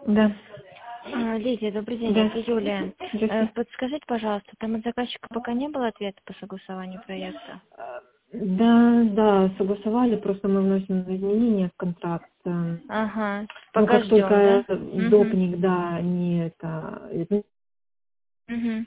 Да, Лидия, добрый день, да. это Юлия. Здравствуйте. Подскажите, пожалуйста, там от заказчика пока не было ответа по согласованию проекта? Да, согласовали, просто мы вносим изменения в контракт. Ага, Ну, пока как ждем, да? только Угу. допник, да, не это, Угу.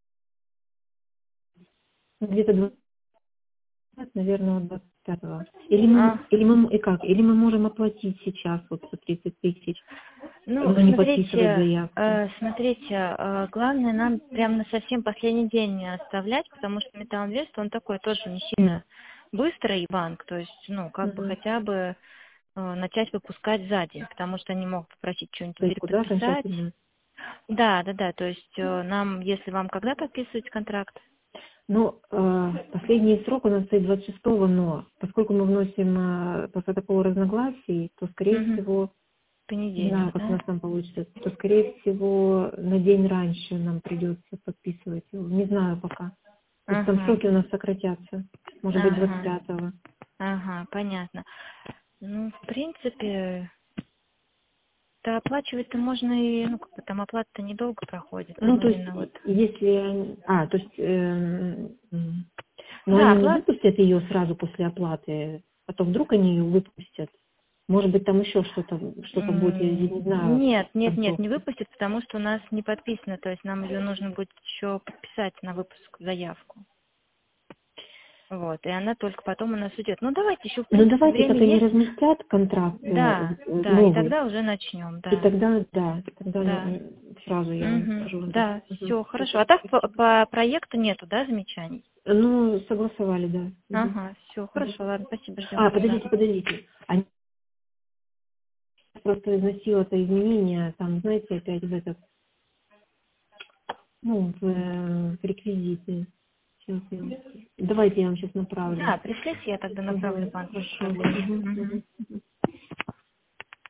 где-то 20, наверное, 25-го. А, Или мы можем оплатить сейчас вот 130 тысяч, ну, но не подписывать заявку. смотрите, главное нам прям на совсем последний день не оставлять, потому что Металл Инвест, он такой тоже не сильно быстрый банк, то есть, ну, как бы Мгм. хотя бы начать выпускать за день, потому что они могут попросить что-нибудь То есть куда переподписать. окончательно? Да, то есть нам, если вам когда подписывать контракт? Ну, последний срок у нас стоит 26-го, но поскольку мы вносим по протоколу разногласий, то, скорее Угу. всего, не знаю, Понедельник, как у да? нас там получится, то, скорее всего, на день раньше нам придется подписывать его. Не знаю пока. То есть там Ага, сроки у нас сократятся. Может быть, ага, 25-го. ага, понятно. Ну, в принципе, да, оплачивать-то можно и, ну, как бы там оплата-то недолго проходит, Ну, там то есть, именно вот. если... то есть... но Да, они не оплата. выпустят ее сразу после оплаты, а то вдруг они ее выпустят. Может быть, там еще что-то будет, я не знаю, Нет, не концовки. выпустят, потому что у нас не подписано, то есть нам ее нужно будет еще подписать на выпуск заявку. Вот, и она только потом у нас идет. Ну, давайте еще, в Ну, принципе, давайте, время как они есть. разместят контракт Да, и новый, тогда уже начнем, и да. тогда, да, тогда Да. сразу я вам скажу, да. Да, Мгм. все, хорошо. Супер, А так спасибо. по проекту нету, да, замечаний? Ну, согласовали, да. Мгм. Ага, все, Мгм. хорошо, ладно, спасибо, ждем тогда. Подождите. Они просто износил это изменение, там, знаете, опять в этот, в реквизиты. Сейчас давайте я вам сейчас направлю. Да, пришлите, я тогда направлю Угу. в банк без Хорошо. проблем. Мгм. Мгм. Мгм. Мгм.